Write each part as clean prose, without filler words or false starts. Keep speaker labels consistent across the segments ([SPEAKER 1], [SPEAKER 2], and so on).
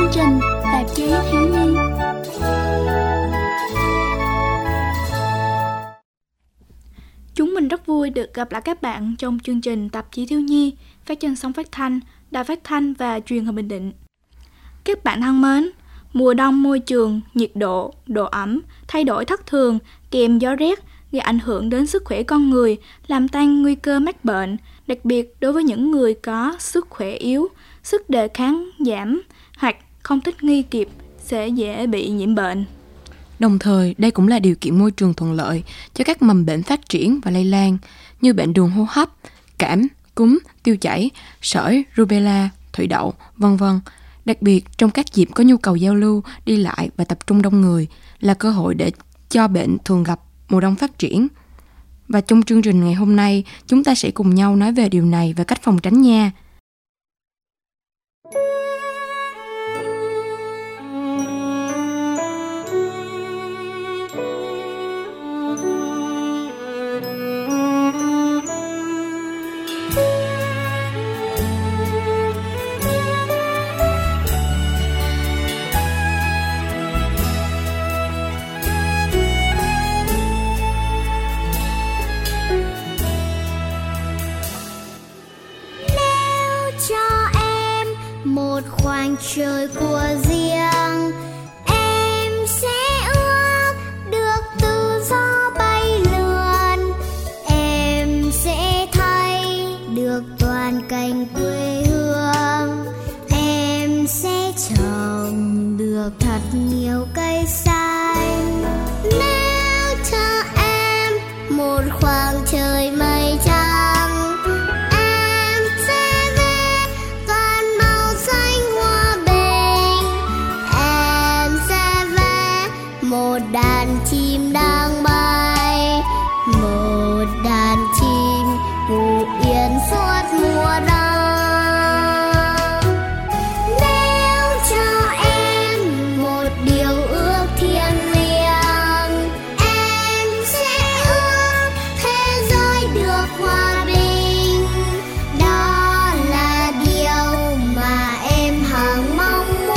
[SPEAKER 1] trình Tạp chí Thiếu nhi. Chúng mình rất vui được gặp lại các bạn trong chương trình Tạp chí Thiếu nhi phát trên sóng phát thanh, đài phát thanh và truyền hình Bình Định. Các bạn thân mến, mùa đông môi trường, nhiệt độ, độ ẩm thay đổi thất thường kèm gió rét gây ảnh hưởng đến sức khỏe con người, làm tăng nguy cơ mắc bệnh, đặc biệt đối với những người có sức khỏe yếu, sức đề kháng giảm hoặc không thích nghi kịp sẽ dễ bị nhiễm bệnh.
[SPEAKER 2] Đồng thời, đây cũng là điều kiện môi trường thuận lợi cho các mầm bệnh phát triển và lây lan như bệnh đường hô hấp, cảm, cúm, tiêu chảy, sởi, rubella, thủy đậu, v.v. Đặc biệt, trong các dịp có nhu cầu giao lưu, đi lại và tập trung đông người là cơ hội để cho bệnh thường gặp mùa đông phát triển. Và trong chương trình ngày hôm nay, chúng ta sẽ cùng nhau nói về điều này và cách phòng tránh nha.
[SPEAKER 3] Khoảng trời của riêng em sẽ ước được tự do bay lượn, em sẽ thấy được toàn cảnh quê hương, em sẽ trồng được thật nhiều cây xanh. Nếu cho em một khoảng trời mây trắng, đàn chim đang bay, một đàn chim ngủ yên suốt mùa đông. Nếu cho em một điều ước thiêng liêng, em sẽ ước thế giới được hòa bình. Đó là điều mà em hằng mong muốn.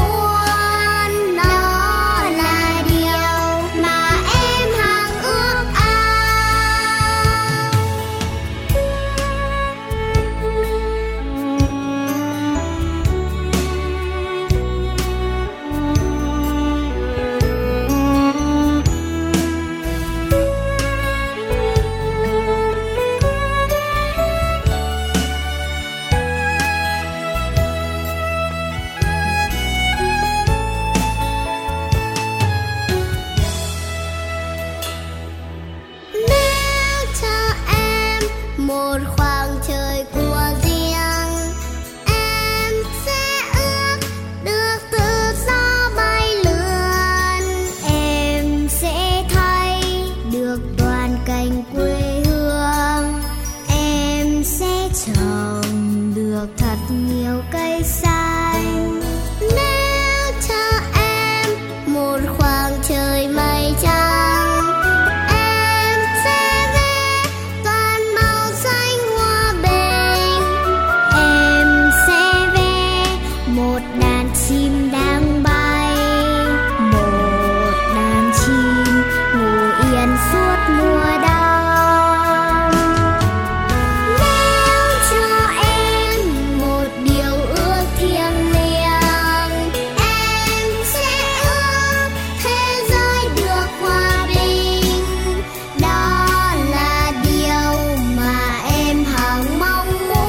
[SPEAKER 3] Một khoảng trời của riêng, em sẽ ước được tự do bay lượn, em sẽ thấy được toàn cảnh quê hương, em sẽ trồng được thật nhiều cây xanh. Nếu cho em một khoảng trời mây trắng, chim đang bay, một đàn chim ngủ yên suốt mùa đông. Nếu cho em một điều ước thiêng liêng, em sẽ ước thế giới được hòa bình. Đó là điều mà em hằng mong muốn.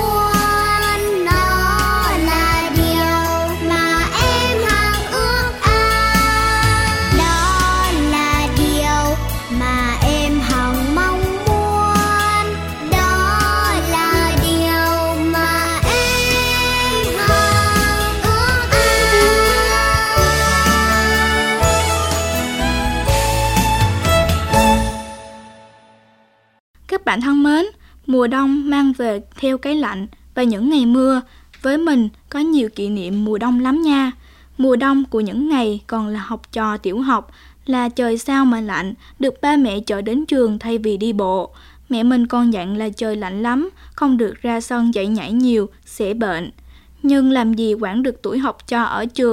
[SPEAKER 1] Các bạn thân mến, mùa đông mang về theo cái lạnh và những ngày mưa. Với mình có nhiều kỷ niệm mùa đông lắm nha. Mùa đông của những ngày còn là học trò tiểu học là trời sao mà lạnh, được ba mẹ chở đến trường thay vì đi bộ. Mẹ mình còn dặn là trời lạnh lắm, không được ra sân chạy nhảy nhiều, sẽ bệnh. Nhưng làm gì quản được tuổi học trò ở trường.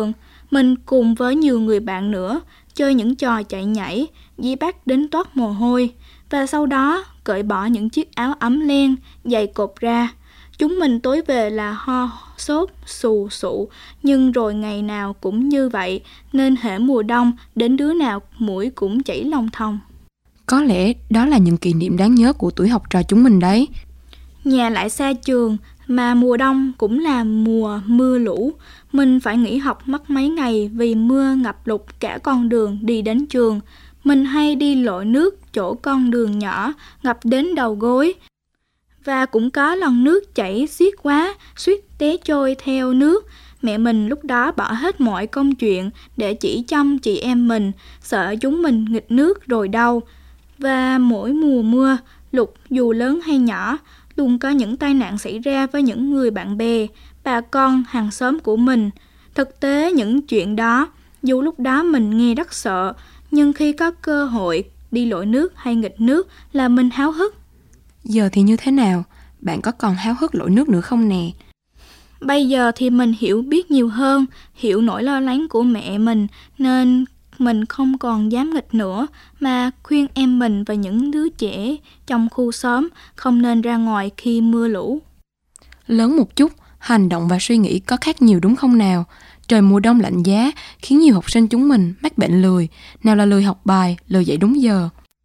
[SPEAKER 1] Mình cùng với nhiều người bạn nữa chơi những trò chạy nhảy, dí bắt đến toát mồ hôi, và sau đó cởi bỏ những chiếc áo ấm len, giày cột ra. Chúng mình tối về là ho, sốt, xù xụ, nhưng rồi ngày nào cũng như vậy, nên hễ mùa đông đến đứa nào mũi cũng chảy lông thòng.
[SPEAKER 2] Có lẽ đó là những kỷ niệm đáng nhớ của tuổi học trò chúng mình đấy.
[SPEAKER 1] Nhà lại xa trường, mà mùa đông cũng là mùa mưa lũ. Mình phải nghỉ học mất mấy ngày vì mưa ngập lụt cả con đường đi đến trường. Mình hay đi lội nước chỗ con đường nhỏ, ngập đến đầu gối. Và cũng có lần nước chảy xiết quá, suýt té trôi theo nước. Mẹ mình lúc đó bỏ hết mọi công chuyện để chỉ chăm chị em mình, sợ chúng mình nghịch nước rồi đau. Và mỗi mùa mưa, lụt dù lớn hay nhỏ, luôn có những tai nạn xảy ra với những người bạn bè, bà con, hàng xóm của mình. Thực tế những chuyện đó, dù lúc đó mình nghe rất sợ, nhưng khi có cơ hội đi lội nước hay nghịch nước là mình háo hức.
[SPEAKER 2] Giờ thì như thế nào? Bạn có còn háo hức lội nước nữa không nè?
[SPEAKER 1] Bây giờ thì mình hiểu biết nhiều hơn, hiểu nỗi lo lắng của mẹ mình, nên mình không còn dám nghịch nữa, mà khuyên em mình và những đứa trẻ trong khu xóm không nên ra ngoài khi mưa lũ.
[SPEAKER 2] Lớn một chút, hành động và suy nghĩ có khác nhiều đúng không nào? Trời mùa đông lạnh giá khiến nhiều học sinh chúng mình mắc bệnh lười, nào là lười học bài, lười dậy đúng giờ.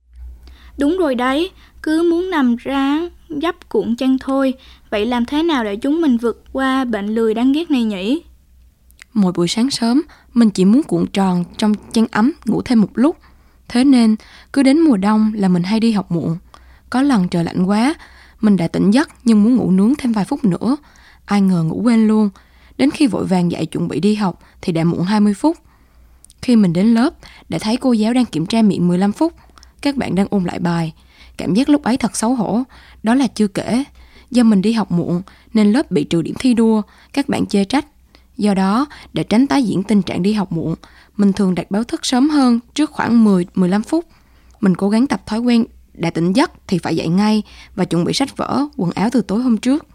[SPEAKER 1] Đúng rồi đấy, cứ muốn nằm ráng dấp cuộn chăn thôi. Vậy làm thế nào để chúng mình vượt qua bệnh lười đáng ghét này nhỉ?
[SPEAKER 2] Mỗi buổi sáng sớm, mình chỉ muốn cuộn tròn trong chăn ấm ngủ thêm một lúc. Thế nên, cứ đến mùa đông là mình hay đi học muộn. Có lần trời lạnh quá, mình đã tỉnh giấc nhưng muốn ngủ nướng thêm vài phút nữa. Ai ngờ ngủ quên luôn. Đến khi vội vàng dậy chuẩn bị đi học thì đã muộn 20 phút. Khi mình đến lớp, đã thấy cô giáo đang kiểm tra miệng 15 phút. Các bạn đang ôn lại bài. Cảm giác lúc ấy thật xấu hổ. Đó là chưa kể, do mình đi học muộn nên lớp bị trừ điểm thi đua, các bạn chê trách. Do đó, để tránh tái diễn tình trạng đi học muộn, mình thường đặt báo thức sớm hơn trước khoảng 10-15 phút. Mình cố gắng tập thói quen đã tỉnh giấc thì phải dậy ngay và chuẩn bị sách vở, quần áo từ tối hôm trước.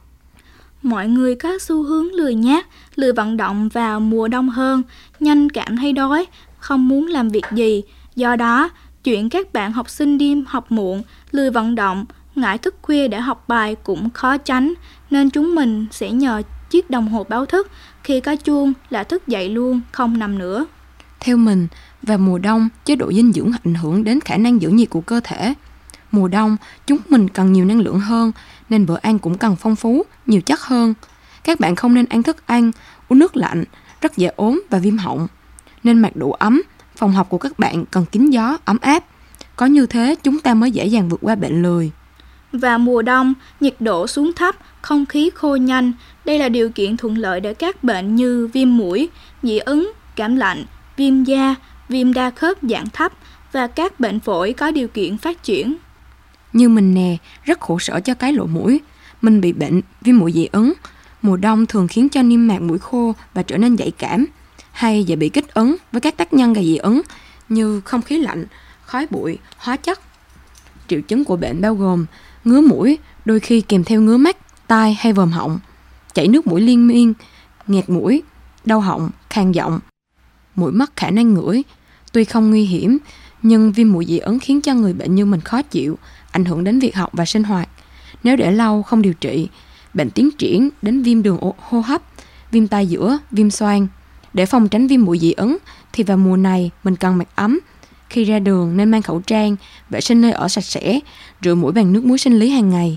[SPEAKER 1] Mọi người có xu hướng lười nhác, lười vận động vào mùa đông hơn, nhanh cảm thấy đói, không muốn làm việc gì. Do đó, chuyện các bạn học sinh đi học muộn, lười vận động, ngại thức khuya để học bài cũng khó tránh, nên chúng mình sẽ nhờ chiếc đồng hồ báo thức, khi có chuông là thức dậy luôn, không nằm nữa.
[SPEAKER 2] Theo mình, vào mùa đông, chế độ dinh dưỡng ảnh hưởng đến khả năng giữ nhiệt của cơ thể. Mùa đông, chúng mình cần nhiều năng lượng hơn, nên bữa ăn cũng cần phong phú, nhiều chất hơn. Các bạn không nên ăn thức ăn, uống nước lạnh, rất dễ ốm và viêm họng. Nên mặc đủ ấm, phòng học của các bạn cần kín gió, ấm áp. Có như thế chúng ta mới dễ dàng vượt qua bệnh lười.
[SPEAKER 1] Và mùa đông, nhiệt độ xuống thấp, không khí khô nhanh. Đây là điều kiện thuận lợi để các bệnh như viêm mũi, dị ứng, cảm lạnh, viêm da, viêm đa khớp dạng thấp và các bệnh phổi có điều kiện phát triển.
[SPEAKER 2] Như mình nè, rất khổ sở cho cái lỗ mũi. Mình bị bệnh viêm mũi dị ứng. Mùa đông thường khiến cho niêm mạc mũi khô và trở nên nhạy cảm, hay dễ bị kích ứng với các tác nhân gây dị ứng như không khí lạnh, khói bụi, hóa chất. Triệu chứng của bệnh bao gồm ngứa mũi, đôi khi kèm theo ngứa mắt, tai hay vòm họng, chảy nước mũi liên miên, nghẹt mũi, đau họng, khàn giọng, mũi mất khả năng ngửi. Tuy không nguy hiểm, nhưng viêm mũi dị ứng khiến cho người bệnh như mình khó chịu, ảnh hưởng đến việc học và sinh hoạt. Nếu để lâu không điều trị, bệnh tiến triển đến viêm đường hô hấp, viêm tai giữa, viêm xoang. Để phòng tránh viêm mũi dị ứng thì vào mùa này mình cần mặc ấm. Khi ra đường nên mang khẩu trang, vệ sinh nơi ở sạch sẽ, rửa mũi bằng nước muối sinh lý hàng ngày.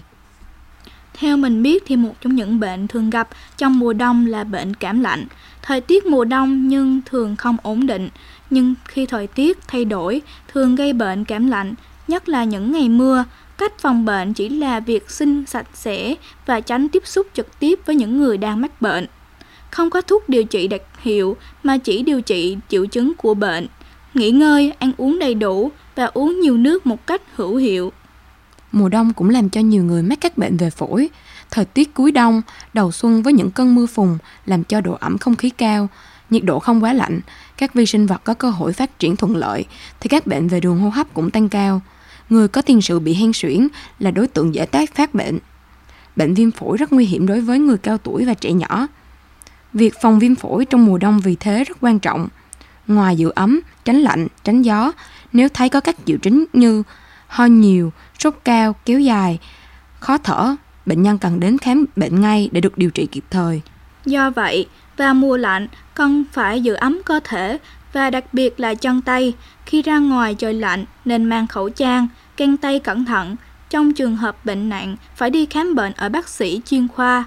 [SPEAKER 1] Theo mình biết thì một trong những bệnh thường gặp trong mùa đông là bệnh cảm lạnh. Thời tiết mùa đông nhưng thường không ổn định, nhưng khi thời tiết thay đổi thường gây bệnh cảm lạnh, nhất là những ngày mưa. Cách phòng bệnh chỉ là việc sinh sạch sẽ và tránh tiếp xúc trực tiếp với những người đang mắc bệnh. Không có thuốc điều trị đặc hiệu mà chỉ điều trị triệu chứng của bệnh. Nghỉ ngơi, ăn uống đầy đủ và uống nhiều nước một cách hữu hiệu.
[SPEAKER 2] Mùa đông cũng làm cho nhiều người mắc các bệnh về phổi. Thời tiết cuối đông, đầu xuân với những cơn mưa phùn làm cho độ ẩm không khí cao, nhiệt độ không quá lạnh, các vi sinh vật có cơ hội phát triển thuận lợi thì các bệnh về đường hô hấp cũng tăng cao. Người có tiền sử bị hen suyễn là đối tượng dễ phát bệnh. Bệnh viêm phổi rất nguy hiểm đối với người cao tuổi và trẻ nhỏ. Việc phòng viêm phổi trong mùa đông vì thế rất quan trọng. Ngoài giữ ấm, tránh lạnh, tránh gió, nếu thấy có các triệu chứng như ho nhiều, sốt cao, kéo dài, khó thở, bệnh nhân cần đến khám bệnh ngay để được điều trị kịp thời.
[SPEAKER 1] Do vậy, vào mùa lạnh, cần phải giữ ấm cơ thể và đặc biệt là chân tay. Khi ra ngoài trời lạnh nên mang khẩu trang, găng tay cẩn thận. Trong trường hợp bệnh nặng, phải đi khám bệnh ở bác sĩ chuyên khoa.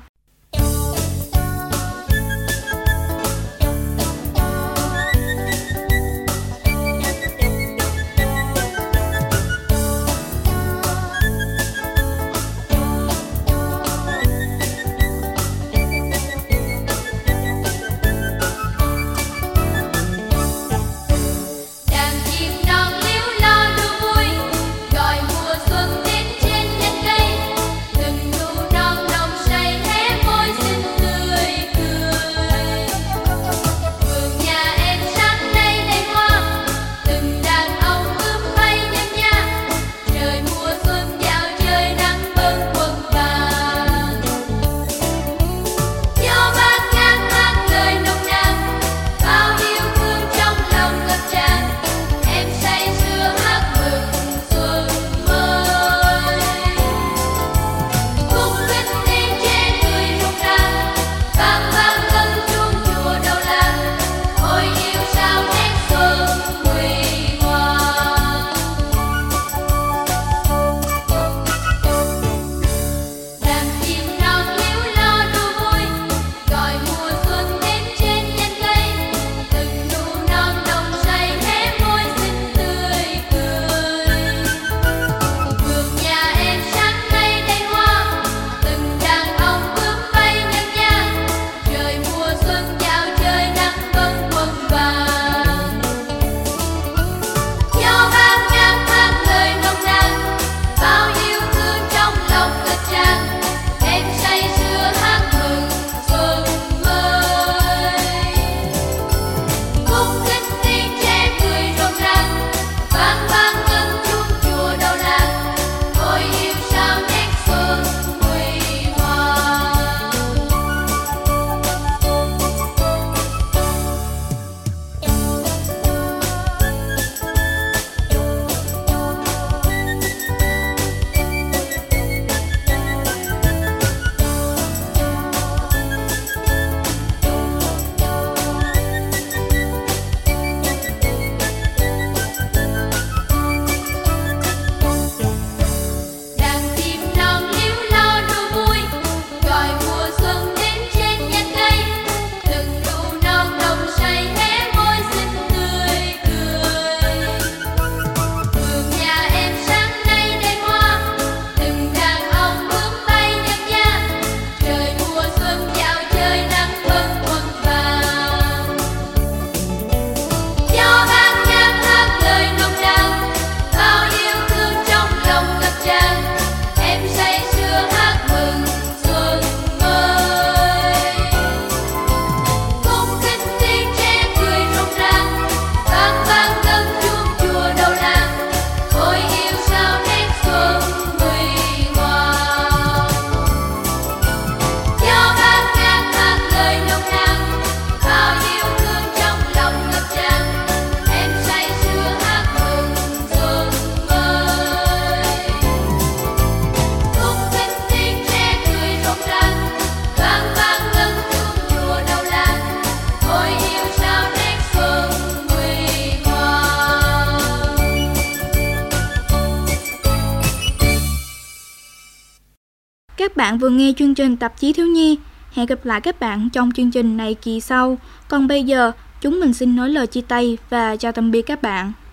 [SPEAKER 1] Các bạn vừa nghe chương trình tạp chí thiếu nhi. Hẹn gặp lại các bạn trong chương trình này kỳ sau. Còn bây giờ, chúng mình xin nói lời chia tay và chào tạm biệt các bạn.